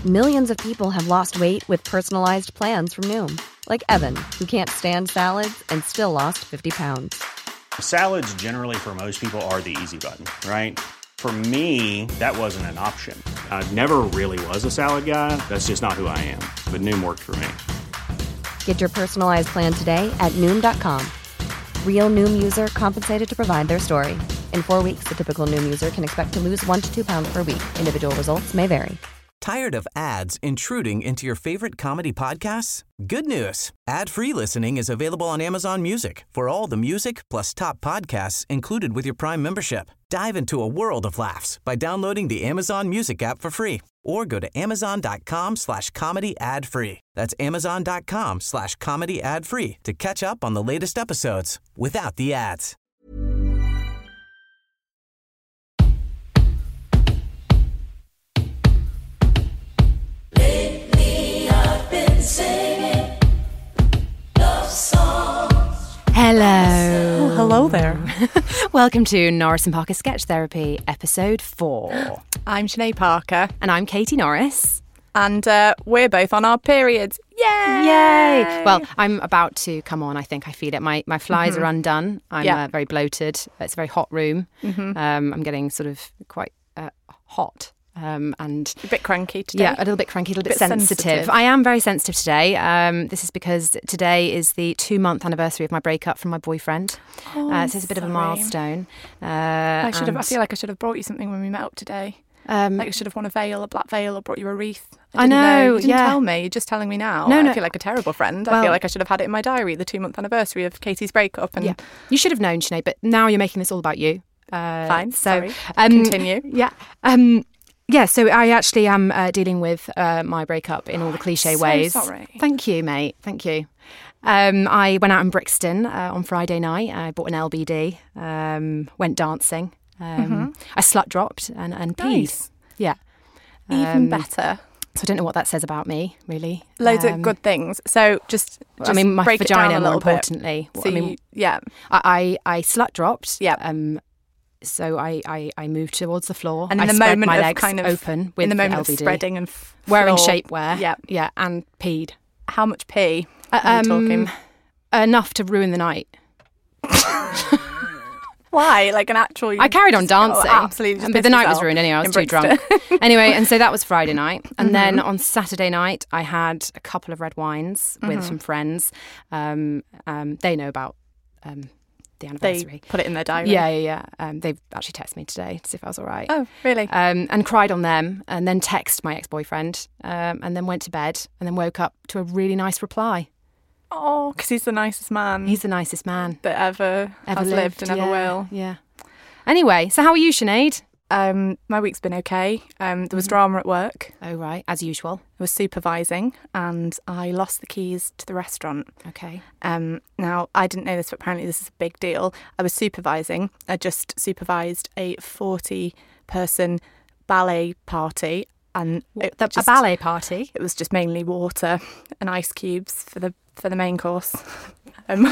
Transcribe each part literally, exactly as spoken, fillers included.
Millions of people have lost weight with personalized plans from Noom. Like Evan, who can't stand salads and still lost fifty pounds. Salads generally for most people are the easy button, right? For me, that wasn't an option. I never really was a salad guy. That's just not who I am. But Noom worked for me. Get your personalized plan today at Noom dot com. Real Noom user compensated to provide their story. In four weeks, the typical Noom user can expect to lose one to two pounds per week. Individual results may vary. Tired of ads intruding into your favorite comedy podcasts? Good news. Ad-free listening is available on Amazon Music for all the music plus top podcasts included with your Prime membership. Dive into a world of laughs by downloading the Amazon Music app for free or go to amazon.com slash comedy ad free. That's amazon.com slash comedy ad free to catch up on the latest episodes without the ads. Hello. Oh, hello there. Welcome to Norris and Parker Sketch Therapy, episode four. I'm Sinead Parker. And I'm Katie Norris. And uh, we're both on our periods. Yay! Yay! Well, I'm about to come on, I think. I feel it. My my flies mm-hmm. are undone. I'm yeah. uh, very bloated. It's a very hot room. Mm-hmm. Um, I'm getting sort of quite uh, hot. Um, and a bit cranky today. Yeah, a little bit cranky, a little a bit, bit sensitive. sensitive. I am very sensitive today. Um, this is because today is the two-month anniversary of my breakup from my boyfriend. Oh, uh, so it's a bit sorry. of a milestone. Uh, I should have. I feel like I should have brought you something when we met up today. Um, like I should have worn a veil, a black veil, or brought you a wreath. I, I know. know. You didn't yeah. tell me. You're just telling me now. No, no. I feel like a terrible friend. Well, I feel like I should have had it in my diary, the two-month anniversary of Katie's breakup. And yeah. You should have known, Sinead, but now you're making this all about you. Uh, Fine. So sorry. Um, Continue. Yeah. Um, Yeah, so I actually am uh, dealing with uh, my breakup in all the cliche so ways. Sorry. Thank you, mate. Thank you. Um, I went out in Brixton uh, on Friday night. I bought an L B D, um, went dancing. Um, mm-hmm. I slut dropped and, and peed. Nice. Yeah. Even um, better. So I don't know what that says about me, really. Loads um, of good things. So just, just I mean, my break vagina, it down a more little importantly. Bit. So I mean, you, yeah. I, I, I slut dropped. Yeah. Um, So I, I, I moved towards the floor. And in I the spread moment my of legs kind of open with in the moment L B D, of spreading and f- wearing floor. shapewear. Yeah, yeah, and peed. How much pee Uh, are we um, talking? Enough to ruin the night. Why? Like an actual? I carried on dancing. Oh, absolutely, just but the pissed night was yourself ruined anyway. I was in too Brixton. drunk. Anyway, and so that was Friday night, and Mm-hmm. then on Saturday night I had a couple of red wines with Mm-hmm. some friends. Um, um, they know about. Um, The They anniversary. put it in their diary. Yeah, yeah, yeah. Um, they've actually texted me today to see if I was all right. Oh, really? Um, and cried on them, and then texted my ex-boyfriend, um, and then went to bed, and then woke up to a really nice reply. Oh, because he's the nicest man. He's the nicest man that ever, ever has lived, and yeah, ever will. Yeah. Anyway, so how are you, Sinead? Um, my week's been okay. Um, there was drama at work. Oh, right, as usual. I was supervising, and I lost the keys to the restaurant. Okay. Um, now, I didn't know this, but apparently this is a big deal. I was supervising. I just supervised a forty-person ballet party. And it The, just, a ballet party? It was just mainly water and ice cubes for the for the main course. Um,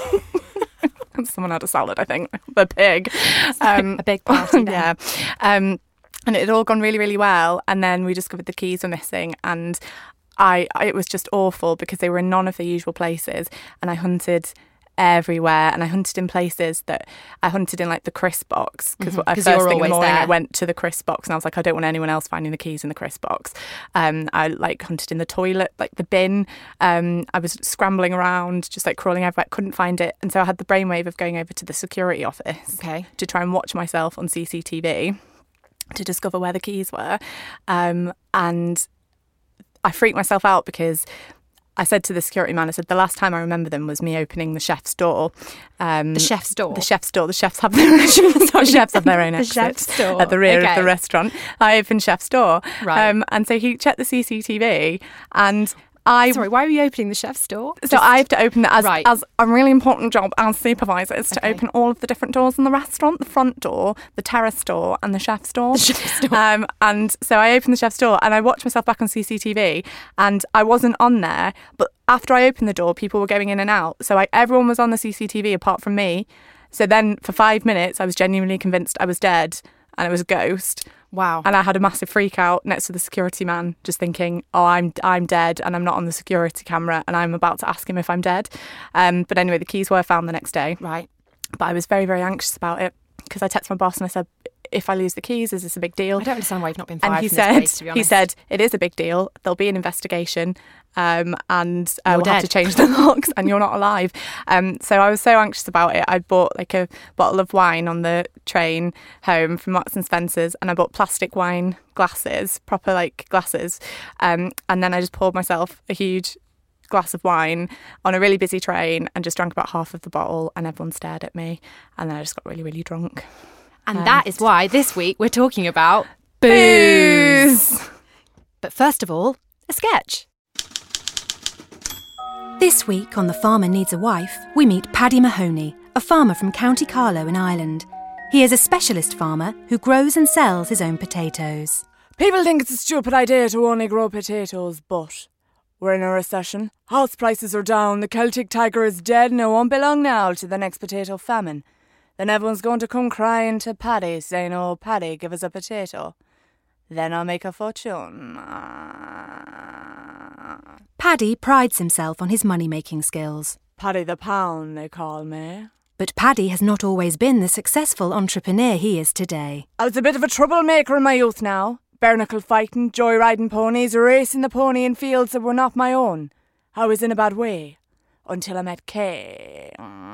someone had a salad, I think. The pig. Um, a big party then. Yeah. Um, and it had all gone really, really well. And then we discovered the keys were missing. And I, I it was just awful because they were in none of the usual places. And I hunted everywhere, and I hunted in places that I hunted in like the crisp box because mm-hmm. first you're thing in the always morning there. I went to the crisp box and I was like, I don't want anyone else finding the keys in the crisp box. Um, I like hunted in the toilet, like the bin. Um, I was scrambling around, just like crawling everywhere, couldn't find it, and so I had the brainwave of going over to the security office okay. to try and watch myself on C C T V to discover where the keys were, um, and I freaked myself out because I said to the security man, I said, the last time I remember them was me opening the chef's door. Um, the chef's door? The chef's door. The chefs have their, the chefs have their own exit the chef's door. at the rear okay. of the restaurant. I opened chef's door. Right. Um, and so he checked the C C T V and I... Sorry, why are you opening the chef's door? So Just, I have to open that as, right. as a really important job as supervisor is to okay. open all of the different doors in the restaurant, the front door, the terrace door and the chef's door. The chef's door. Um, and so I opened the chef's door and I watched myself back on C C T V and I wasn't on there, but after I opened the door, people were going in and out. So I, everyone was on the C C T V apart from me. So then for five minutes, I was genuinely convinced I was dead and it was a ghost. Wow. And I had a massive freak out next to the security man, just thinking, oh, I'm I'm dead and I'm not on the security camera and I'm about to ask him if I'm dead. Um, but anyway, the keys were found the next day. Right. But I was very, very anxious about it because I texted my boss and I said, if I lose the keys, is this a big deal? I don't understand why you've not been fired and he from said, this place, to be honest. He said, it is a big deal. There'll be an investigation um, and uh, we'll dead. have to change the locks and you're not alive. Um, so I was so anxious about it. I bought like a bottle of wine on the train home from Marks and Spencer's, and I bought plastic wine glasses, proper like glasses. Um, and then I just poured myself a huge glass of wine on a really busy train and just drank about half of the bottle, and everyone stared at me, and then I just got really, really drunk. And um, that is why this week we're talking about booze. booze. But first of all, a sketch. This week on The Farmer Needs a Wife, we meet Paddy Mahoney, a farmer from County Carlow in Ireland. He is a specialist farmer who grows and sells his own potatoes. People think it's a stupid idea to only grow potatoes, but we're in a recession. House prices are down, the Celtic tiger is dead, and it won't be long now to the next potato famine. Then everyone's going to come crying to Paddy, saying, oh, Paddy, give us a potato. Then I'll make a fortune. Paddy prides himself on his money-making skills. Paddy the Pound, they call me. But Paddy has not always been the successful entrepreneur he is today. I was a bit of a troublemaker in my youth now. Barnacle fighting, joyriding ponies, racing the pony in fields that were not my own. I was in a bad way. Until I met Kay.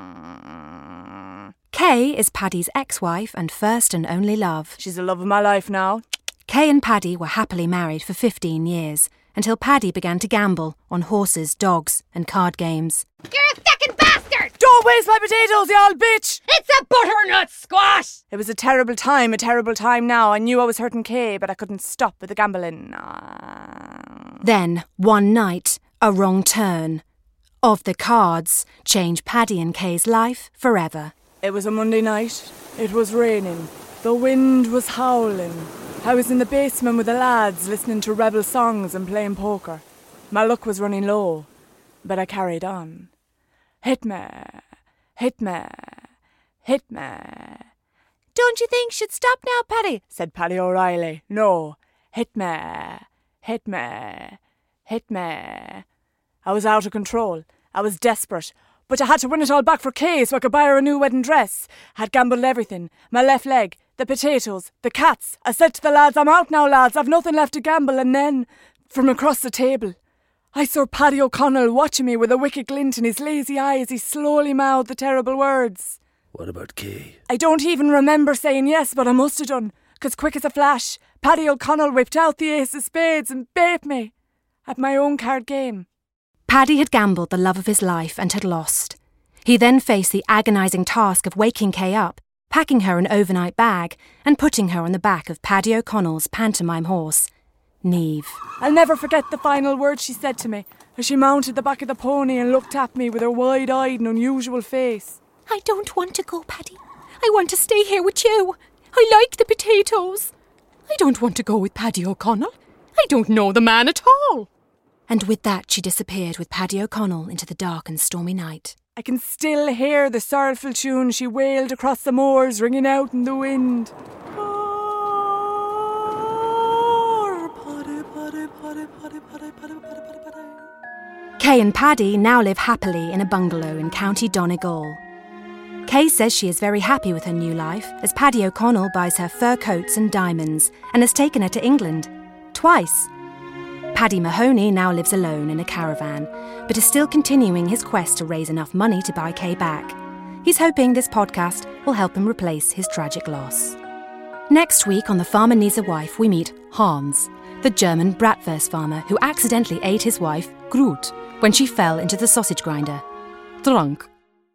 Kay is Paddy's ex-wife and first and only love. She's the love of my life now. Kay and Paddy were happily married for fifteen years, until Paddy began to gamble on horses, dogs and card games. You're a fucking bastard! Don't waste my potatoes, you old bitch! It's a butternut squash! It was a terrible time, a terrible time now. I knew I was hurting Kay, but I couldn't stop with the gambling. Ah. Then, one night, a wrong turn of the cards changed Paddy and Kay's life forever. It was a Monday night. It was raining. The wind was howling. I was in the basement with the lads listening to rebel songs and playing poker. My luck was running low, but I carried on. Hit me, hit me, hit me. Don't you think she'd stop now, Paddy? Said Paddy O'Reilly. No, hit me, hit me, hit me. I was out of control. I was desperate. But I had to win it all back for Kay so I could buy her a new wedding dress. I'd gambled everything. My left leg, the potatoes, the cats. I said to the lads, I'm out now, lads. I've nothing left to gamble. And then, from across the table, I saw Paddy O'Connell watching me with a wicked glint in his lazy eye as he slowly mouthed the terrible words. What about Kay? I don't even remember saying yes, but I must have done. Because quick as a flash, Paddy O'Connell whipped out the ace of spades and bait me at my own card game. Paddy had gambled the love of his life and had lost. He then faced the agonising task of waking Kay up, packing her an overnight bag and putting her on the back of Paddy O'Connell's pantomime horse, Neve. I'll never forget the final words she said to me as she mounted the back of the pony and looked at me with her wide-eyed and unusual face. I don't want to go, Paddy. I want to stay here with you. I like the potatoes. I don't want to go with Paddy O'Connell. I don't know the man at all. And with that she disappeared with Paddy O'Connell into the dark and stormy night. I can still hear the sorrowful tune she wailed across the moors, ringing out in the wind. Kay and Paddy now live happily in a bungalow in County Donegal. Kay says she is very happy with her new life as Paddy O'Connell buys her fur coats and diamonds and has taken her to England. Twice. Paddy Mahoney now lives alone in a caravan, but is still continuing his quest to raise enough money to buy Kay back. He's hoping this podcast will help him replace his tragic loss. Next week on The Farmer Needs a Wife, we meet Hans, the German bratwurst farmer who accidentally ate his wife, Grut, when she fell into the sausage grinder. Drunk.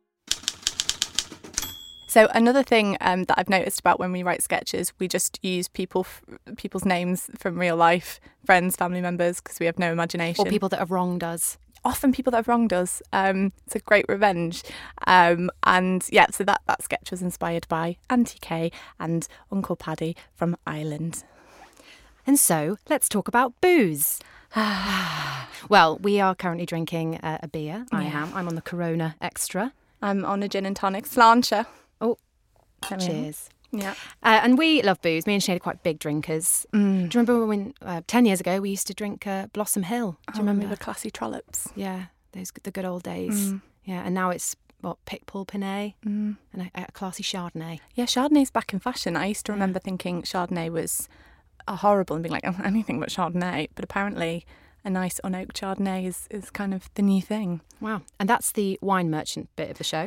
So another thing um, that I've noticed about when we write sketches, we just use people, f- people's names from real life, friends, family members, because we have no imagination. Or people that have wronged us. Often people that have wronged us. Um, it's a great revenge. Um, and yeah, so that, that sketch was inspired by Auntie Kay and Uncle Paddy from Ireland. And so, let's talk about booze. Well, we are currently drinking uh, a beer. I Yeah. am. I'm on the Corona Extra. I'm on a gin and tonic sláinte. Oh, There we are. cheers. Yeah. Uh, and we love booze. Me and Sinead are quite big drinkers. Mm. Do you remember when, uh, ten years ago, we used to drink uh, Blossom Hill? Do you oh, remember? The classy trollops. Yeah, those the good old days. Mm. Yeah, and now it's, what, Picpoul Pinay mm. and a, a classy Chardonnay. Yeah, Chardonnay's back in fashion. I used to remember yeah. thinking Chardonnay was uh, horrible and being like, oh, anything but Chardonnay. But apparently a nice unoaked Chardonnay is, is kind of the new thing. Wow. And that's the wine merchant bit of the show.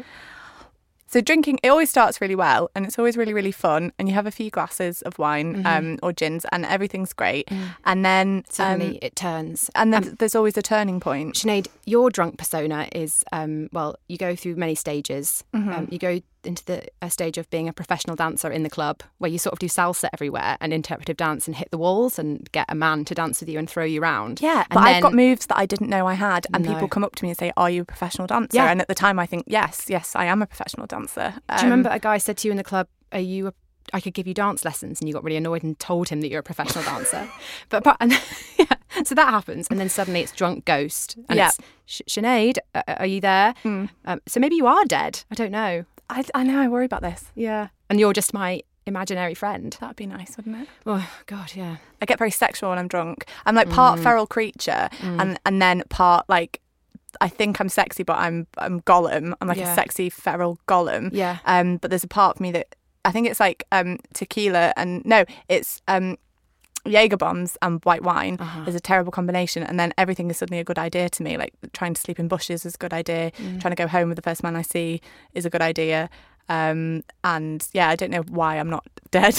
So drinking, it always starts really well and it's always really, really fun. And you have a few glasses of wine mm-hmm. um, or gins and everything's great. Mm. And then suddenly um, it turns. And then um, there's always a turning point. Sinead, your drunk persona is, um, well, you go through many stages. Mm-hmm. Um, you go into the a stage of being a professional dancer in the club where you sort of do salsa everywhere and interpretive dance and hit the walls and get a man to dance with you and throw you around. Yeah, and but then, I've got moves that I didn't know I had and no. people come up to me and say, are you a professional dancer? Yeah. And at the time I think, yes, yes, I am a professional dancer. Um, do you remember a guy said to you in the club, are you a I could give you dance lessons, and you got really annoyed and told him that you're a professional dancer. But, but and, yeah, so that happens, and then suddenly it's drunk ghost, and yeah. it's Sinead, uh, are you there? Mm. Um, so maybe you are dead. I don't know. I, I know. I worry about this. Yeah, and you're just my imaginary friend. That'd be nice, wouldn't it? Oh God, yeah. I get very sexual when I'm drunk. I'm like part mm. feral creature, mm. and and then part like. I think I'm sexy, but I'm I'm Gollum. I'm like yeah. a sexy feral Gollum. Yeah. Um, but there's a part of me that I think it's like um tequila and no, it's um Jaeger bombs and white wine uh-huh. is a terrible combination, and then everything is suddenly a good idea to me. Like trying to sleep in bushes is a good idea. Mm. Trying to go home with the first man I see is a good idea. Um, and yeah, I don't know why I'm not dead.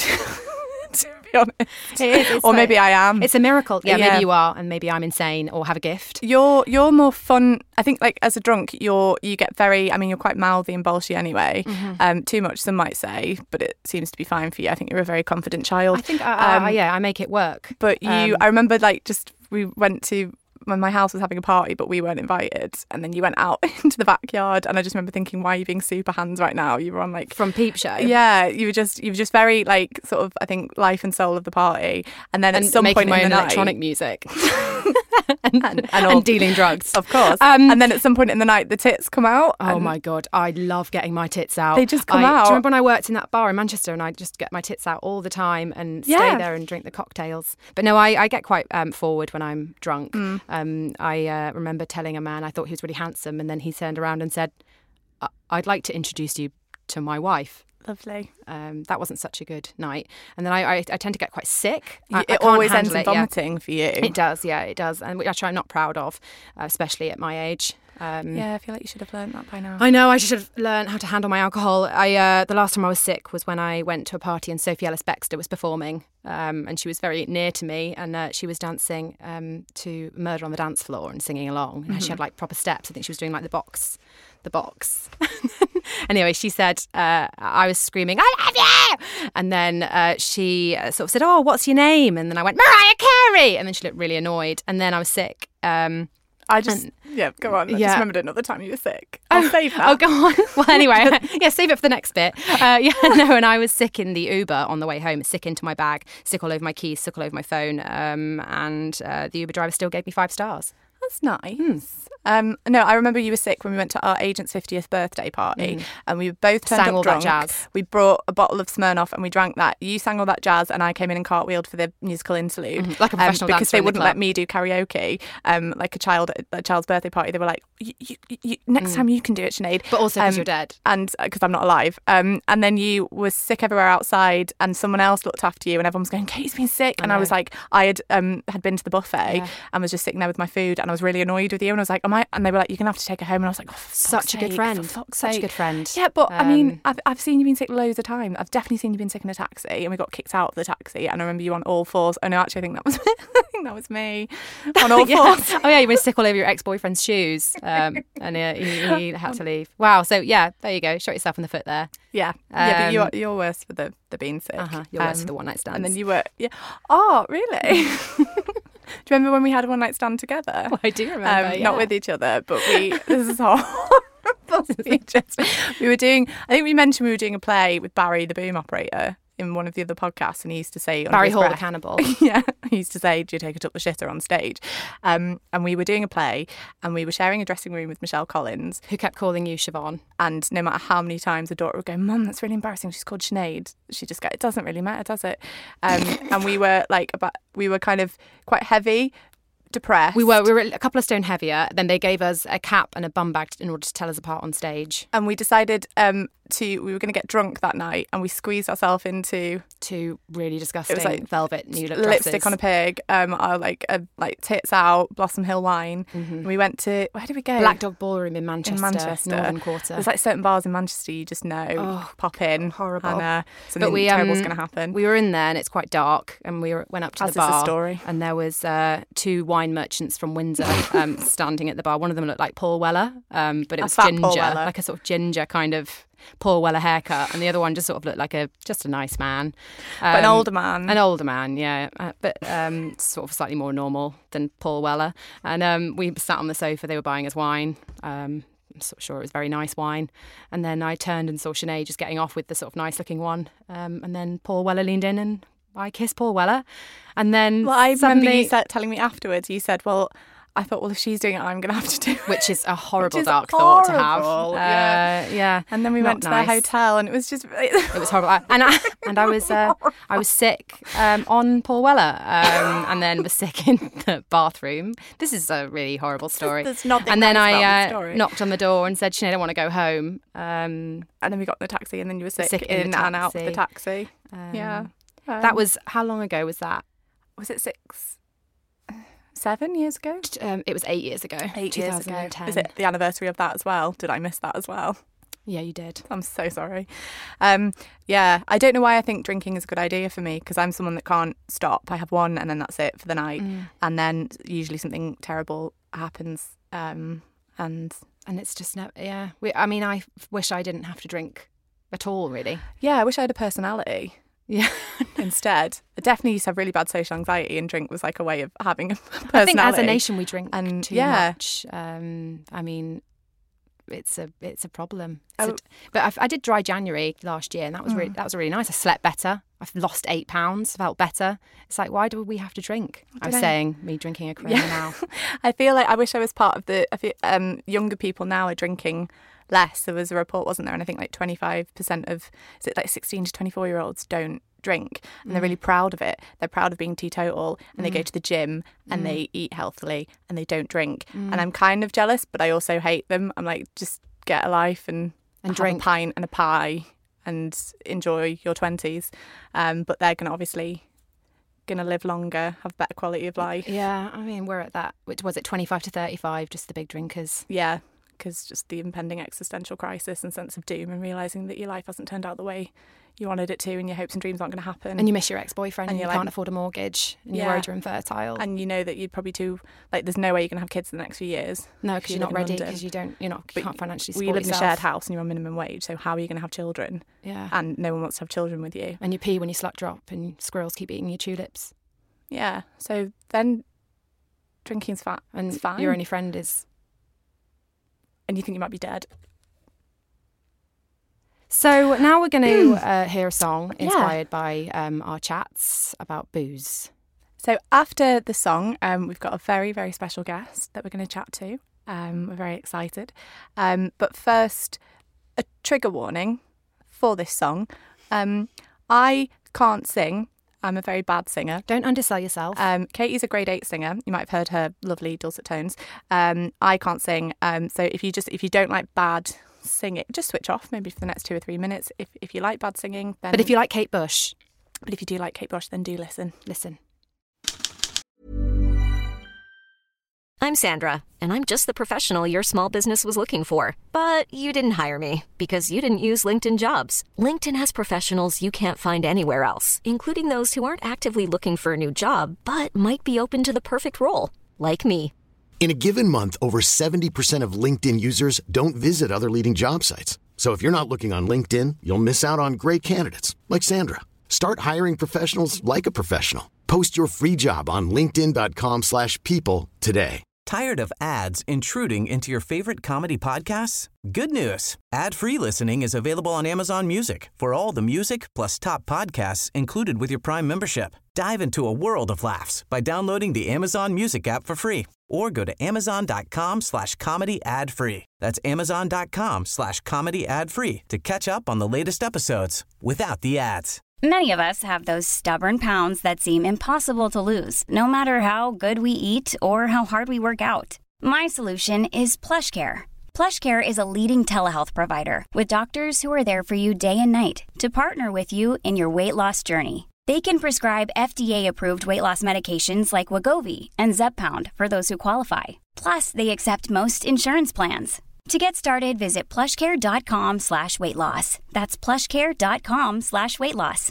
To be honest, it is, it's or like, maybe I am. It's a miracle. Yeah, yeah, maybe you are, and maybe I'm insane or have a gift. You're you're more fun. I think, like as a drunk, you're you get very. I mean, you're quite mouthy and bolshy anyway. Mm-hmm. Um, too much, some might say, but it seems to be fine for you. I think you're a very confident child. I think, I, um, I, yeah, I make it work. But you, um, I remember, like, just we went to. When my house was having a party, but we weren't invited, and then you went out into the backyard, and I just remember thinking, why are you being super hands right now? You were on like from Peep Show. Yeah, you were just you were just very like sort of I think life and soul of the party, and then and at some making point my in own the electronic night, music. and, and, and, and dealing drugs, of course. Um, and then at some point in the night, the tits come out. Oh my God, I love getting my tits out. They just come I, out. Do you remember when I worked in that bar in Manchester and I just get my tits out all the time and yeah. stay there and drink the cocktails? But no, I, I get quite um, forward when I'm drunk. Mm. Um, I uh, remember telling a man I thought he was really handsome, and then he turned around and said, I'd like to introduce you to my wife. Lovely. Um, that wasn't such a good night. And then I, I, I tend to get quite sick. I, it I always ends in it, vomiting yeah. for you. It does, yeah, it does. And which I'm not proud of, uh, especially at my age. Um, yeah, I feel like you should have learned that by now. I know, I should have learned how to handle my alcohol. I uh, the last time I was sick was when I went to a party and Sophie Ellis-Bextor was performing, um, and she was very near to me, and uh, she was dancing um, to Murder on the Dance Floor and singing along. Mm-hmm. She had like proper steps. I think she was doing like the box, the box. Anyway, she said, uh, I was screaming, I love you! And then uh, she uh, sort of said, oh, what's your name? And then I went, Mariah Carey! And then she looked really annoyed. And then I was sick. Um, I just, and, yeah, go on. I yeah. just remembered another time you were sick. I'll oh, save that. Oh, go on. Well, anyway, yeah, save it for the next bit. Uh, yeah, no, and I was sick in the Uber on the way home, sick into my bag, sick all over my keys, sick all over my phone. Um, and uh, the Uber driver still gave me five stars. That's nice. Hmm. Um, no, I remember you were sick when we went to our agent's fiftieth birthday party, mm. and we both turned sang up all drunk. That jazz. We brought a bottle of Smirnoff and we drank that. You sang all that jazz, and I came in and cartwheeled for the musical interlude, mm-hmm. like a professional um, because dancer they in wouldn't the let me do karaoke. Um, like a child at a child's birthday party, they were like, you, you, you, "Next mm. time you can do it, Sinead." But also because um, you're dead, and because uh, I'm not alive. Um, and then you were sick everywhere outside, and someone else looked after you, and everyone was going, "Kate's been sick," I and know. I was like, I had um had been to the buffet yeah. and was just sitting there with my food, and I was really annoyed with you, and I was like, "Am I?" And they were like, "You're gonna have to take her home," and I was like, oh, such a sake, good friend, for fuck's such sake. a good friend. Yeah, but um, I mean, I've I've seen you been sick loads of times. I've definitely seen you been sick in a taxi, and we got kicked out of the taxi. And I remember you on all fours. Oh no, actually, I think that was I think that was me on all yeah. fours. Oh yeah, you were sick all over your ex-boyfriend's shoes, um, and uh, he, he had to leave. Wow. So yeah, there you go. Shot yourself in the foot there. Yeah, um, yeah, but you're you're worse for the the being sick. Uh-huh. You're um, worse for the one night stands. And then you were yeah. Oh really? Do you remember when we had a one night stand together? Oh, I do remember. Um, yeah. Not with each other, but we. This is horrible. we, just, we were doing. I think we mentioned we were doing a play with Barry, the boom operator. in one of the other podcasts, and he used to say... Barry Hall, breath, the cannibal. Yeah, he used to say, do you take it up the shitter on stage? Um, and we were doing a play, and we were sharing a dressing room with Michelle Collins. Who kept calling you Siobhan. And no matter how many times the daughter would go, Mum, that's really embarrassing, she's called Sinead. She'd just go, it doesn't really matter, does it? Um, and we were like, about, we were kind of quite heavy, depressed. We were we were a couple of stone heavier. Then they gave us a cap and a bum bag in order to tell us apart on stage. And we decided um, to we were going to get drunk that night, and we squeezed ourselves into two really disgusting it was like velvet new look lipstick dresses. on a pig, um, our like uh, like tits out, Blossom Hill wine. Mm-hmm. And we went to where did we go? Black Dog Ballroom in Manchester, in Manchester, Northern Quarter. There's like certain bars in Manchester you just know oh, pop in, horrible. And, uh, something but we, terrible's um, going to happen. We were in there, and it's quite dark, and we were, went up to As the bar. is the story. And there was uh, two wine merchants from Windsor um, standing at the bar. One of them looked like Paul Weller, um, but it A was fat ginger, Paul Weller. like a sort of ginger kind of Paul Weller haircut, and the other one just sort of looked like a just a nice man, um, but an older man, an older man, yeah, uh, but um, sort of slightly more normal than Paul Weller. And um, we sat on the sofa. They were buying us wine. Um, I'm sort of sure it was very nice wine. And then I turned and saw Sinead just getting off with the sort of nice looking one. Um, and then Paul Weller leaned in and I kissed Paul Weller. And then well, I suddenly, remember you said, telling me afterwards. You said, "Well." I thought, well, if she's doing it, I'm going to have to do it. Which is a horrible is dark horrible, thought to have. yeah. Uh, yeah. And then we Not went to nice. their hotel, and it was just... It was horrible. And I, and I was uh, I was sick um, on Paul Weller, um, and then was sick in the bathroom. This is a really horrible story. There's nothing and then nice about I the uh, story. knocked on the door and said, Sinead, I want to go home. Um, And then we got in the taxi, and then you were sick, Sick in in, the and out of the taxi. taxi. um, yeah. Um, that was, how long ago was that? Was it six... Seven years ago? Um, it was eight years ago. Eight years ago. twenty ten. Is it the anniversary of that as well? Did I miss that as well? Yeah, you did. I'm so sorry. Um, yeah, I don't know why I think drinking is a good idea for me, because I'm someone that can't stop. I have one and then that's it for the night. Mm. And then usually something terrible happens. Um, and And it's just, no, yeah. We, I mean, I wish I didn't have to drink at all, really. yeah, I wish I had a personality. Yeah. Instead, I definitely used to have really bad social anxiety, and drink was like a way of having a personality. I think as a nation we drink And, too yeah. much. Um, I mean, it's a it's a problem. It's Oh. a, but I, I did dry January last year, and that was really, that was really nice. I slept better. I've lost eight pounds. Felt better. It's like, why do we have to drink? I'm know. saying me drinking a Corona now. I feel like I wish I was part of the. I feel, um, younger people now are drinking less. There was a report, wasn't there? And I think like twenty-five percent of, is it like sixteen to twenty-four year olds don't drink, and they're really proud of it. They're proud of being teetotal, and they go to the gym and Mm. they eat healthily and they don't drink. And I'm kind of jealous, but I also hate them. I'm like, just get a life and, And have drink. a pint and a pie and enjoy your twenties. Um, but they're going to obviously going to live longer, have better quality of life. Yeah, I mean, we're at that. Which was it, twenty-five to thirty-five? Just the big drinkers. Yeah, because just the impending existential crisis and sense of doom, and realising that your life hasn't turned out the way you wanted it to, and your hopes and dreams aren't going to happen. And you miss your ex-boyfriend, And and you you're can't like- afford a mortgage, and you're Yeah. worried you're infertile. And you know that you'd probably too, like, there's no way you're going to have kids in the next few years. no, because you you're not live in ready, London. because you don't, you're not, you But can't financially Well, support you live in a yourself. shared house and you're on minimum wage, so how are you going to have children? Yeah. And no one wants to have children with you. And you pee when you slut drop, and squirrels keep eating your tulips, Yeah, so then drinking's fat. and It's fine. your only friend is. And you think you might be dead. So now we're going to uh, hear a song Yeah. inspired by um, our chats about booze. So after the song, um, we've got a very, very special guest that we're going to chat to. Um, we're very excited. Um, but first, a trigger warning for this song. Um, I can't sing. I'm a very bad singer. Don't undersell yourself. Um, Katie's a grade eight singer. You might have heard her lovely dulcet tones. Um, I can't sing. Um, so if you just if you don't like bad singing, just switch off maybe for the next two or three minutes. If if you like bad singing, then but if you like Kate Bush, but if you do like Kate Bush, then do listen. listen. I'm Sandra, and I'm just the professional your small business was looking for. But you didn't hire me because you didn't use LinkedIn Jobs. LinkedIn has professionals you can't find anywhere else, including those who aren't actively looking for a new job, but might be open to the perfect role, like me. In a given month, over seventy percent of LinkedIn users don't visit other leading job sites. So if you're not looking on LinkedIn, you'll miss out on great candidates like Sandra. Start hiring professionals like a professional. Post your free job on linkedin dot com slash people today. Tired of ads intruding into your favorite comedy podcasts? Good news. Ad-free listening is available on Amazon Music for all the music plus top podcasts included with your Prime membership. Dive into a world of laughs by downloading the Amazon Music app for free or go to amazon.com slash comedy ad free. That's amazon.com slash comedy ad free to catch up on the latest episodes without the ads. Many of us have those stubborn pounds that seem impossible to lose, no matter how good we eat or how hard we work out. My solution is PlushCare. PlushCare is a leading telehealth provider with doctors who are there for you day and night to partner with you in your weight loss journey. They can prescribe F D A-approved weight loss medications like Wegovy and Zepbound for those who qualify. Plus, they accept most insurance plans. To get started, visit plushcare.com slash weight loss. That's plushcare.com slash weight loss.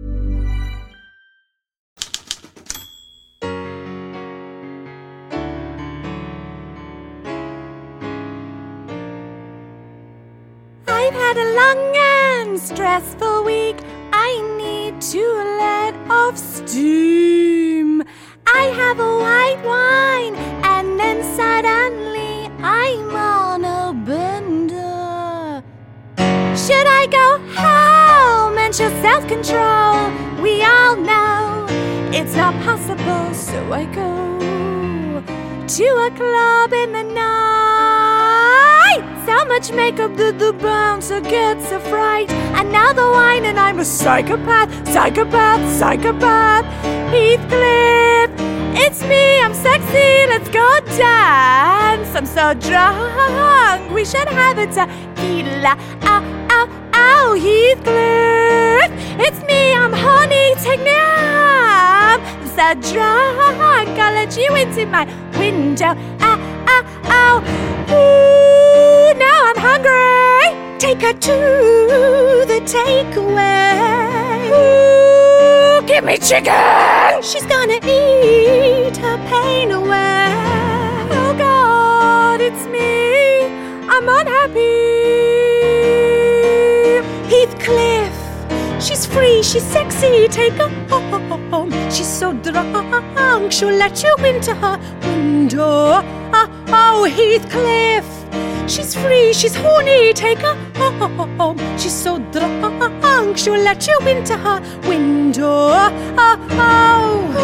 I've had a long and stressful week. I need to let off steam. I have a white wine and then suddenly I'm on a bender. Should I go home and show self-control? We all know it's not possible, so I go to a club in the night. So much makeup that the bouncer gets a fright. Another wine and I'm a psychopath, psychopath, psychopath. Heathcliff, it's me, I'm sexy, let's go dance. I'm so drunk, we should have a tequila. Ow, ow, ow, Heathcliff, it's me, I'm honey, take me home. I'm so drunk, I'll let you into my window. Ow, ow, ow, ooh, now I'm hungry. Take her to the takeaway. Ooh, give me chicken. She's gonna eat her pain away. Oh God, it's me. I'm unhappy. Heathcliff, she's free, she's sexy. Take her home. She's so drunk, she'll let you into her window. Oh, oh Heathcliff. She's free, she's horny, take her home. She's so drunk, she'll let you into her window. Oh, oh.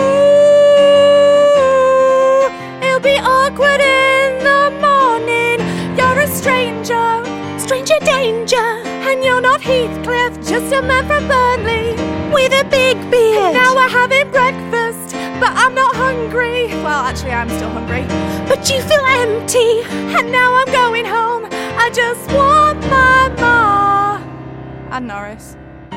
Ooh, it'll be awkward in the morning. You're a stranger, stranger danger. And you're not Heathcliff, just a man from Burnley with a big beard. And now we're having breakfast, but I'm not hungry. Well, actually, I'm still hungry. But you feel empty, and now I'm going home. I just want my ma. And Norris.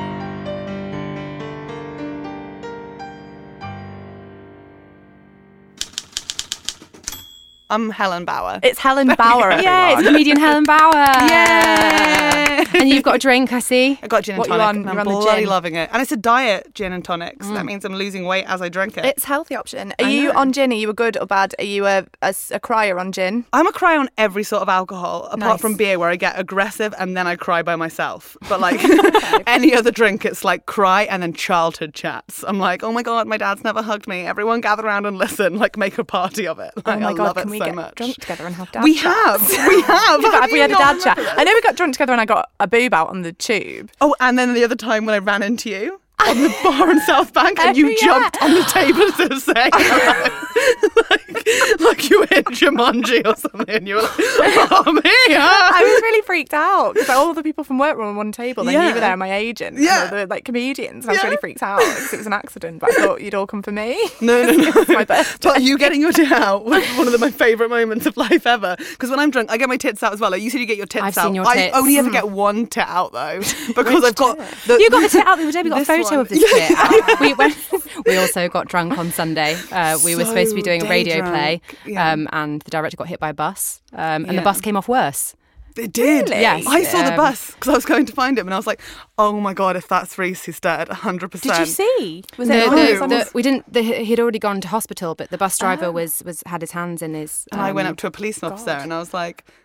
I'm Helen Bauer. It's Helen Bauer, everyone. Yeah, it's comedian Helen Bauer. Yeah. And you've got a drink, I see. I got gin and what tonic. You on? And You're I'm on the bloody gin. loving it. And it's a diet gin and tonic, so Mm. that means I'm losing weight as I drink it. It's a healthy option. Are I you know. on gin? Are you a good or bad? Are you a, a, a crier on gin? I'm a cry on every sort of alcohol, apart Nice. from beer, where I get aggressive and then I cry by myself. But like any other drink, it's like cry and then childhood chats. I'm like, oh my God, my dad's never hugged me. Everyone gather around and listen, like make a party of it. Like, Oh my I God, love can it we so get much. drunk together and have dad We chats? have, we have. Have Have we you had a not dad chat? remembered I know we got drunk together and I got a boob out on the tube. Oh, and then the other time when I ran into you on the bar in South Bank and Oh, you yeah. jumped on the table instead of saying hello. like, like you were in Jumanji or something and you were like, oh, me, huh? I was really freaked out because all the people from work were on one table. Then Yeah. you were there, and my agent. Yeah. And they were like comedians. And I was Yeah. really freaked out because it was an accident. But I thought you'd all come for me. No, no, no. It's my birthday. But you getting your tit out was one of the, my favourite moments of life ever. Because when I'm drunk, I get my tits out as well. Like you said, you get your tits I've out. seen your I tits. only ever Mm. get one tit out though, because I've got the, You got the tit out the other day. We got a this photo one. of this Yeah. tit. we went, we also got drunk on Sunday. Uh, we were So supposed to be doing a day radio drunk. play, Yeah. um, and the director got hit by a bus, um, and the Yeah. bus came off worse. It did. Really? Yes. I saw the Um, bus because I was going to find him and I was like, oh my God, if that's Reese, he's dead, one hundred percent. Did you see? Was No. it? No. The, the, we didn't. The, he'd already gone to hospital, but the bus driver was was had his hands in his. And I went um, up to a police officer and I was like,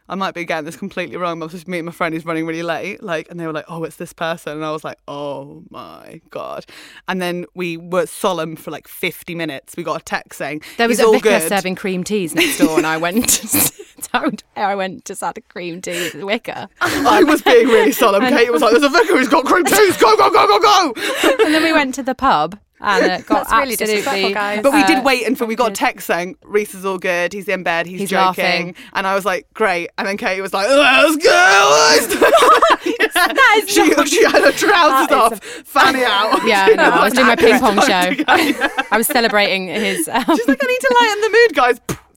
I might be getting this completely wrong, but I was just meeting my friend who's running really late, like, and they were like, oh, it's this person, and I was like, oh my God. And then we were solemn for like fifty minutes. We got a text saying there was He's a all vicar good. serving cream teas next door, and I went to, I went to start a cream tea with the vicar. I was being really solemn. Kate was like, there's a vicar who's got cream teas, go, go, go, go, go. And then we went to the pub. And it got That's really absolutely, disrespectful, guys. But we uh, did wait until we got a text saying Reese is all good, he's in bed, he's, He's joking. laughing. And I was like, great. And then Katie was like, let's go. That is she, she had her trousers That off, is fanny out. Yeah, I know. I was doing my ping pong show. to go. I was celebrating his. Um, She's like, I need to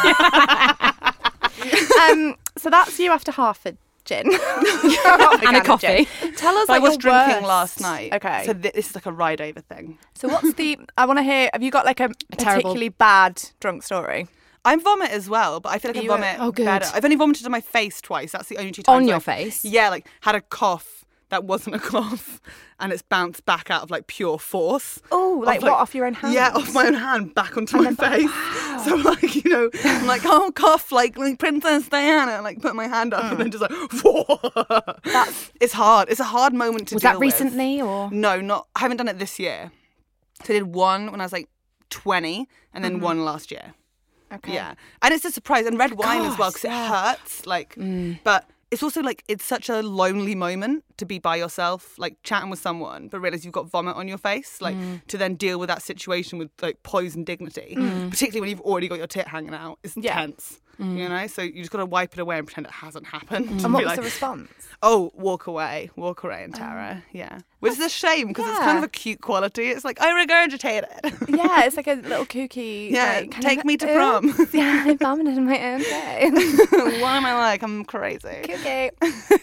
lighten the mood, guys. um, so that's you after half a gin and a coffee. Tell us. So I like, was your drinking worst. last night. Okay. So th- this is like a ride over thing. So what's the? I want to hear. Have you got like a, A terrible- particularly bad drunk story? I vomit as well, but I feel like I You vomit were- oh, good. better. I've only vomited on my face twice. That's the only two times. On your I've- face? Yeah, like had a cough that wasn't a cough, and it's bounced back out of like pure force. Oh, like Of, what? Off your own hand? Yeah, off my own hand, back onto my face. So like, you know, I'm like, oh, cough, like, like Princess Diana, and like put my hand up, Mm. and then just like, whoa. That's it's hard. It's a hard moment to was deal that with. recently or? No, not. I haven't done it this year. So I did one when I was like twenty, and then Mm-hmm. one last year. Okay. Yeah, and it's a surprise, and red wine as well, because yeah. it hurts. Like, but it's also like it's such a lonely moment to be by yourself, like chatting with someone, but realize you've got vomit on your face. Like to then deal with that situation with like poise and dignity, particularly when you've already got your tit hanging out. It's Yeah. intense, you know. So you just got to wipe it away and pretend it hasn't happened. And what Be was like, the response? Oh, walk away, walk away in terror. Yeah, which is a shame because it's kind of yeah. a cute quality. It's like I regurgitate it. Yeah, it's like a little kooky. Yeah, like, kind take of, me to "Oops, prom." Yeah, I vomited in my own day. Why am I like I'm crazy? Kooky.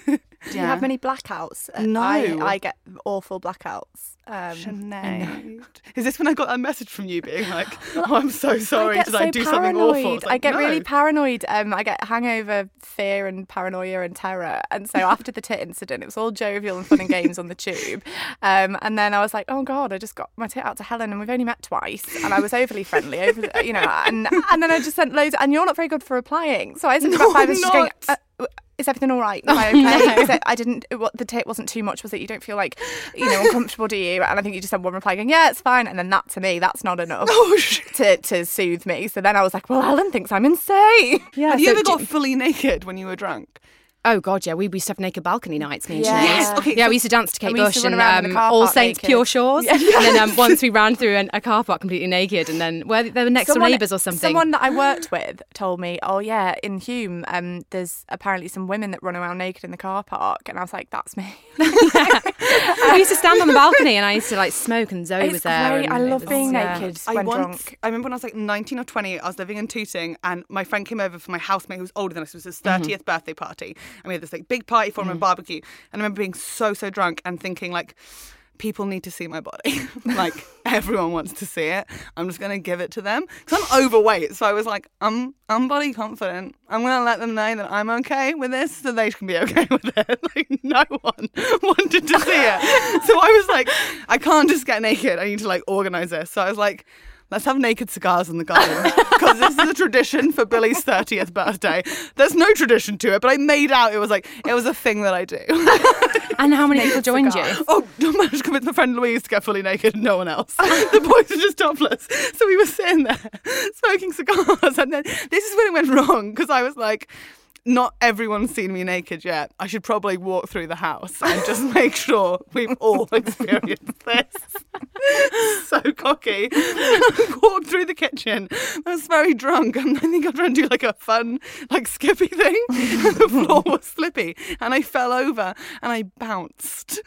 Do you Yeah. have many blackouts? Uh, No. I, I get awful blackouts. Um, Sinead. Is this when I got that message from you being like, oh, I'm so sorry, I get did so I do paranoid. something awful? It's like, I get no. really paranoid. Um, I get hangover fear and paranoia and terror. And so after the tit incident, it was all jovial and fun and games on the tube. Um, and then I was like, oh God, I just got my tit out to Helen and we've only met twice. And I was overly friendly, over, you know. And and then I just sent loads. And you're not very good for replying. So I sent No, about five I'm messages just going, not. uh, is everything all right? Am I okay? Is it, I didn't. What the tit wasn't too much. Was it? You don't feel like, you know, uncomfortable, do you? And I think you just had one reply going, "Yeah, it's fine." And then that to me, that's not enough Oh, shit. to to soothe me. So then I was like, "Well, Helen thinks I'm insane." Yeah. Have you so ever do- got fully naked when you were drunk? Oh God, yeah. We used to have naked balcony nights, me and Yeah. Sinead. Yes, okay, Yeah, so- we used to dance to Kate And we used Bush to run and around in the um, car All park Saints naked. Pure Shores. Yeah. And then um, once we ran through an, a car park completely naked, and then where they were next Someone- door neighbours or something. Someone that I worked with told me, "Oh yeah, in Hume, um, there's apparently some women that run around naked in the car park," and I was like, "That's me." We used to stand on the balcony, and I used to like smoke, and Zoe It's was there. great. and I it love was, being yeah. naked I when once, drunk. I remember when I was like nineteen or twenty, I was living in Tooting, and my friend came over for my housemate who was older than us. It was his thirtieth birthday party, and we had this like big party for him and barbecue. And I remember being so so drunk and thinking like, people need to see my body. Like everyone wants to see it. I'm just gonna give it to them because I'm overweight. So I was like, I'm I'm body confident. I'm gonna let them know that I'm okay with this, so they can be okay with it. Like no one wanted to see it. So I was like, I can't just get naked. I need to like organise this. So I was like, let's have naked cigars in the garden because this is a tradition for Billy's thirtieth birthday. There's no tradition to it, but I made out it was like it was a thing that I do. And how many people joined you? Oh, I managed to convince my friend Louise to get fully naked and no one else. The boys were just topless. So we were sitting there smoking cigars. And then this is when it went wrong because I was like, not everyone's seen me naked yet. I should probably walk through the house and just make sure we've all experienced this. So cocky. I walked through the kitchen. I was very drunk and I think I was trying to do like a fun like skippy thing. And the floor was slippy and I fell over and I bounced.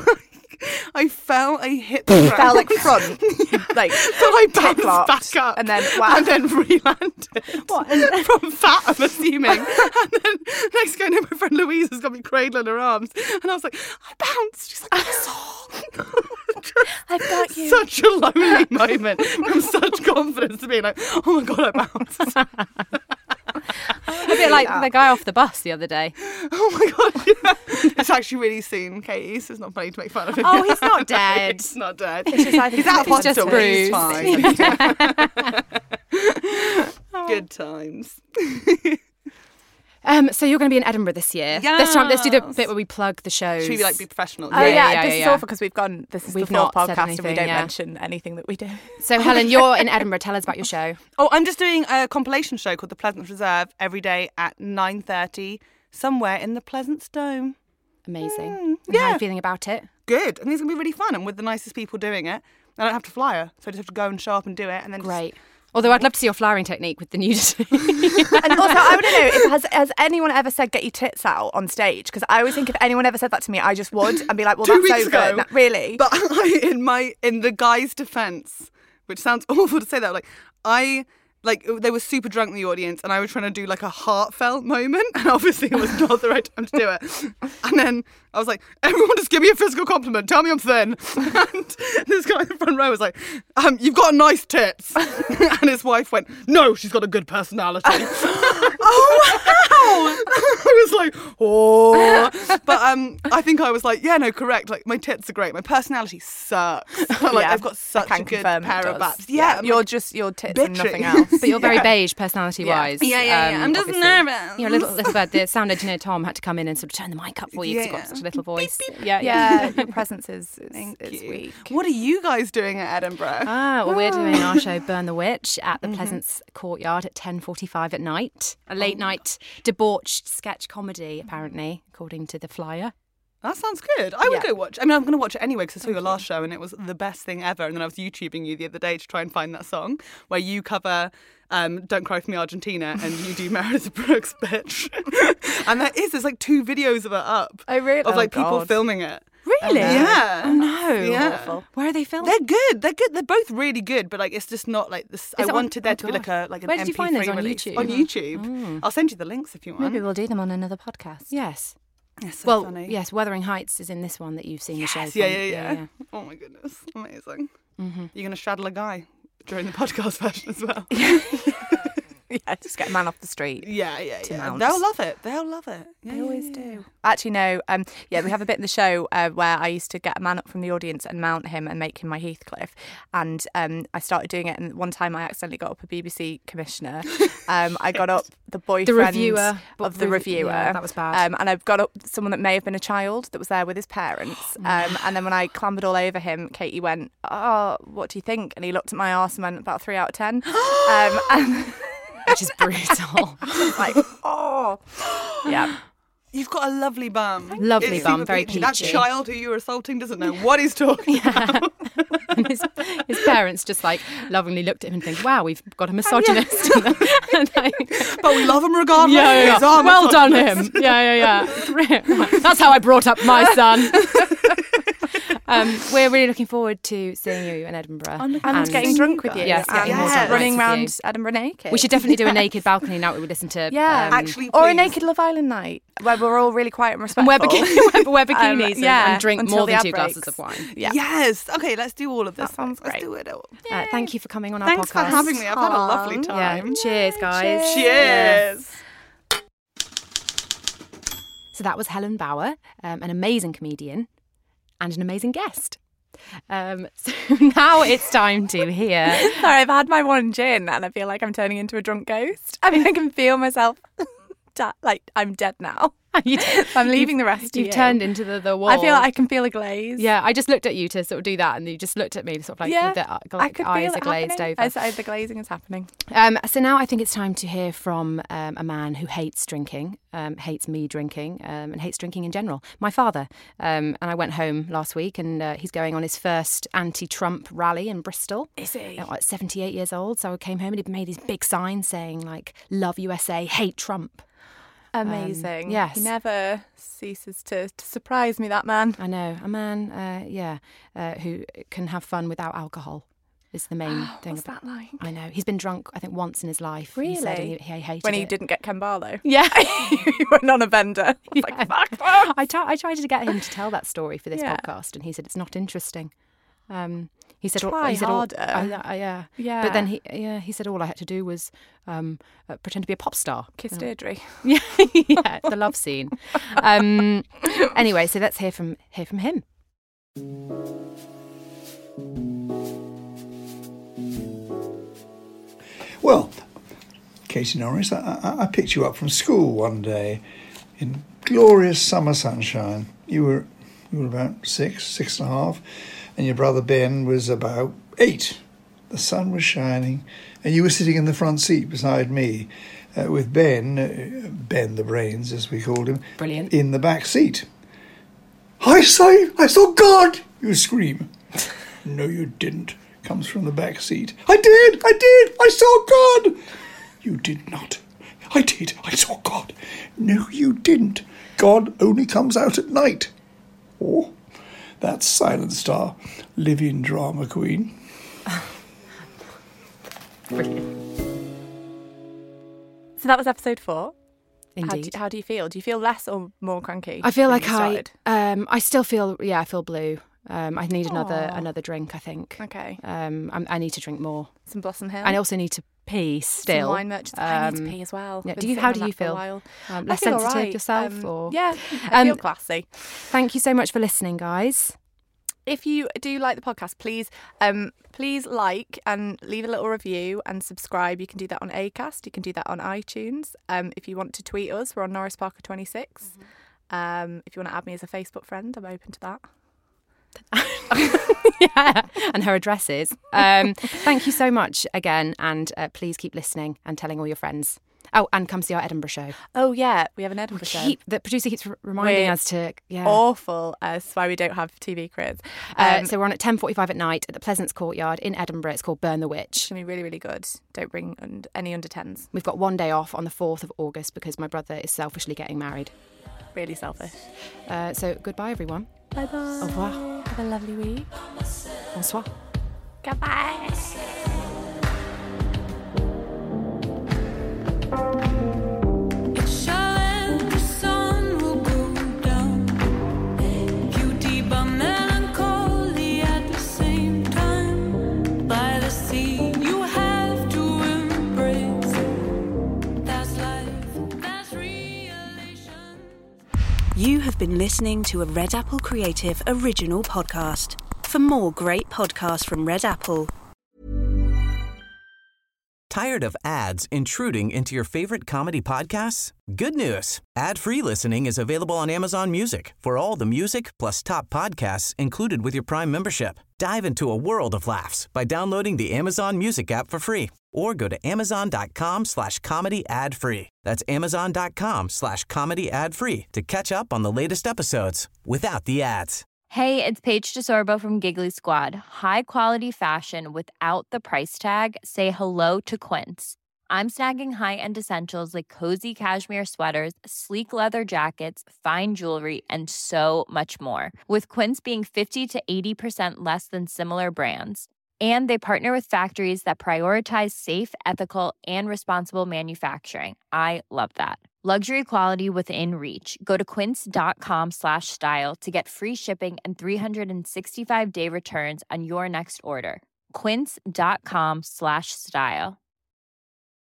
I fell, I hit the ground. Fell like front, like so I bounced tip-locked, back up and then wow. and then re-landed from fat, I'm assuming. And then next thing I know, my friend Louise has got me cradling her arms, and I was like, I bounced. She's like, I saw. I've got you. Such a lonely moment from such confidence to be like, oh my god, I bounced. A bit like the guy off the bus the other day. Oh my god, yeah. It's actually really soon, Katie, so it's not funny to make fun of him. Oh, he's not dead. He's not dead. It's just, I think He's at He's just hospital. He's bruised. fine. Good times. Um, so you're going to be in Edinburgh this year. Yes. This time, let's do the bit where we plug the shows. Should we like be professional? Oh yeah, yeah, yeah, this yeah. is awful because we've gone. This is We've the fourth not said podcast and we anything, don't yeah. mention anything that we do. So Helen, you're in Edinburgh. Tell us about your show. Oh, I'm just doing a compilation show called The Pleasance Reserve every day at nine thirty somewhere in the Pleasance Dome. Amazing. Mm, And yeah. How are you feeling about it? Good. And it's going to be really fun. I'm with the nicest people doing it. I don't have to fly her, so I just have to go and show up and do it. And then Great. Although I'd love to see your flyering technique with the nudity. And also, I want to know, if has, has anyone ever said get your tits out on stage? Because I always think if anyone ever said that to me, I just would and be like, well, Two that's weeks so ago, good. That- really? But I, in my in the guy's defence, which sounds awful to say that, like I like they were super drunk in the audience, and I was trying to do like a heartfelt moment, and obviously it was not the right time to do it. And then I was like, everyone, just give me a physical compliment. Tell me I'm thin. And this guy in the front row was like, um, you've got nice tits. And his wife went, no, she's got a good personality. Oh wow! I was like, oh, but um, I think I was like, yeah, no, correct. Like my tits are great. My personality sucks. Like Yeah, I've got such I a can good confirm it pair does. of abs. Yeah, I'm you're like, just your tits and bitchy. nothing else. But you're very Yeah. beige personality-wise. Yeah, yeah, yeah. um, I'm just obviously. nervous. You know, little, little bit. The sound engineer Tom had to come in and sort of turn the mic up for you because you've Yeah. got such a little voice. Yeah, Yeah, your presence is, is, Thank is you. weak. What are you guys doing at Edinburgh? Ah, well, we're doing our show Burn the Witch at the Pleasance Courtyard at ten forty-five at night. A late night debauched sketch comedy, apparently, according to the flyer. That sounds good. I would Yeah. go watch. I mean, I'm going to watch it anyway because I saw your last show and it was the best thing ever. And then I was YouTubing you the other day to try and find that song where you cover um, Don't Cry For Me Argentina and you do Meredith Brooks, bitch. And there is, there's like two videos of it up. Oh, really? Of like Oh, people God. filming it. Really? Yeah. Oh, no. Yeah. Awful. Where are they filmed? They're good. They're good. They're both really good, but like it's just not like this. I it on- wanted there oh, to be like a like an Where did you M P three find those, on release. YouTube? On Mhm. YouTube. Mm. I'll send you the links if you want. Maybe we'll do them on another podcast. Yes. Yes, so Well, funny. yes, Wuthering Heights is in this one that you've seen Yes, the show yeah, from. yeah, yeah, Oh my goodness, amazing. Mm-hmm. You're going to straddle a guy during the podcast version as well. Yeah, just get a man off the street. Yeah, yeah, To yeah. mount. They'll love it. They'll love it. Yeah, They always yeah, yeah. do. Actually, no. Um, yeah, we have a bit in the show uh, where I used to get a man up from the audience and mount him and make him my Heathcliff. And um, I started doing it. And one time I accidentally got up a B B C commissioner. Um, I got up the boyfriend reviewer. of the Rev- reviewer. yeah, that was bad. Um, and I've got up someone that may have been a child that was there with his parents. Um, and then when I clambered all over him, Katie went, "Oh, what do you think?" And he looked at my arse and went, "About three out of ten." um, and Which is brutal. like, oh, yeah. You've got a lovely bum. Lovely It's bum, super very peachy. That peachy. child who you were assaulting doesn't know what he's talking about. And his, his parents just like lovingly looked at him and think, wow, we've got a misogynist. And like, But we love him regardless. yeah, yeah, He's yeah. our Well done, misogynist. him. Yeah, yeah, yeah. That's how I brought up my son. Um, we're really looking forward to seeing you in Edinburgh. And, And- getting drunk with you. Yes, getting and more drunk running with around you. Edinburgh naked. We should definitely do a naked balcony now that we listen to. Yeah, um, Actually, or a please. naked Love Island night where we're all really quiet and and respectful. wear, bikini, wear bikinis and, yeah, and drink until more the than ad two breaks. glasses of wine. Yeah. Yes. Okay, let's do all of this. That sounds Let's great. do it all. Uh, thank you for coming on our Thanks podcast. for having me. I've had a lovely Aw. Yeah. time. Cheers, guys. Cheers. So that was Helen Bauer, um, an amazing comedian and an amazing guest. Um, so now it's time to hear. Sorry, I've had my one gin and I feel like I'm turning into a drunk ghost. I mean, I can feel myself da- like I'm dead now. You, I'm leaving the rest to You've you. turned into the, the wall. I feel like I can feel a glaze. Yeah, I just looked at you to sort of do that, and you just looked at me, sort of like Yeah, with the uh, I like, could eyes feel are it glazed happening. over. As I, the glazing is happening. Um, so now I think it's time to hear from um, a man who hates drinking, um, hates me drinking, um, and hates drinking in general. My father. Um, and I went home last week, and uh, he's going on his first anti-Trump rally in Bristol. Is he? At like seventy-eight years old. So I came home and he'd made these big signs saying like, "Love U S A, hate Trump." Amazing. Um, yes. He never ceases to, to surprise me, that man. I know. A man, uh, yeah, uh, who can have fun without alcohol is the main thing. What's about- that like? I know. He's been drunk, I think, once in his life. He said, and he, Really? he hated When he it. didn't get Ken Barlow. Yeah. He went on a bender. Yeah. Like, fuck off. I, t- I tried to get him to tell that story for this Yeah. podcast, and he said it's not interesting. Um, he said, Try he said harder. All, I, I, yeah, Yeah. But then he, yeah, he said all I had to do was um, uh, pretend to be a pop star. Kiss Uh, Deirdre. Yeah, yeah, the love scene. Um, anyway, so let's hear from hear from him. Well, Katie Norris, I, I, I picked you up from school one day in glorious summer sunshine. You were you were about six, six and a half, and your brother Ben was about eight. The sun was shining, and you were sitting in the front seat beside me, uh, with Ben, uh, Ben the Brains, as we called him, brilliant, in the back seat. I say, I saw God! You scream. No, you didn't. Comes from the back seat. I did! I did! I saw God! You did not. I did. I saw God. No, you didn't. God only comes out at night. Oh, that's Silent Star, living drama queen. Brilliant. So that was episode four. Indeed. How do, how do you feel? Do you feel less or more cranky? I feel than like you I, started? um, I still feel, yeah, I feel blue. Um, I need another Aw. another drink, I think. Okay. Um, I'm, I need to drink more. Some Blossom Hill. I also need to pee still. Some wine merchants. I need to Um, pee as well. Yeah. Been Do you? sitting How on do that you for a feel? while. Um, I less feel sensitive alright. yourself, Um, or yeah, I Um, feel classy. Thank you so much for listening, guys. If you do like the podcast, please um, please like and leave a little review and subscribe. You can do that on Acast. You can do that on iTunes. Um, if you want to tweet us, we're on Norris Parker twenty-six. Mm-hmm. Um, if you want to add me as a Facebook friend, I'm open to that. Yeah, and her address is. Um, thank you so much again, and uh, please keep listening and telling all your friends. Oh, and come see our Edinburgh show. Oh yeah, we have an Edinburgh show. Keep, the producer keeps r- reminding We're us to. Yeah. Awful. Uh, that's why we don't have T V careers. Uh, Um, so we're on at ten forty-five at night at the Pleasance Courtyard in Edinburgh. It's called Burn the Witch. It's going to be really, really good. Don't bring un- any under tens. We've got one day off on the fourth of August because my brother is selfishly getting married. Really selfish. Uh, so goodbye, everyone. Bye bye. Au revoir. Have a lovely week. Bonsoir. Goodbye. You have been listening to a Red Apple Creative original podcast. For more great podcasts from Red Apple. Tired of ads intruding into your favorite comedy podcasts? Good news. Ad-free listening is available on Amazon Music for all the music plus top podcasts included with your Prime membership. Dive into a world of laughs by downloading the Amazon Music app for free or go to amazon.com slash comedy ad free. That's amazon.com slash comedy ad free to catch up on the latest episodes without the ads. Hey, it's Paige DeSorbo from Giggly Squad. High quality fashion without the price tag. Say hello to Quince. I'm snagging high-end essentials like cozy cashmere sweaters, sleek leather jackets, fine jewelry, and so much more. With Quince being fifty to eighty percent less than similar brands. And they partner with factories that prioritize safe, ethical, and responsible manufacturing. I love that. Luxury quality within reach. Go to quince.com slash style to get free shipping and three sixty-five day returns on your next order. Quince.com slash style.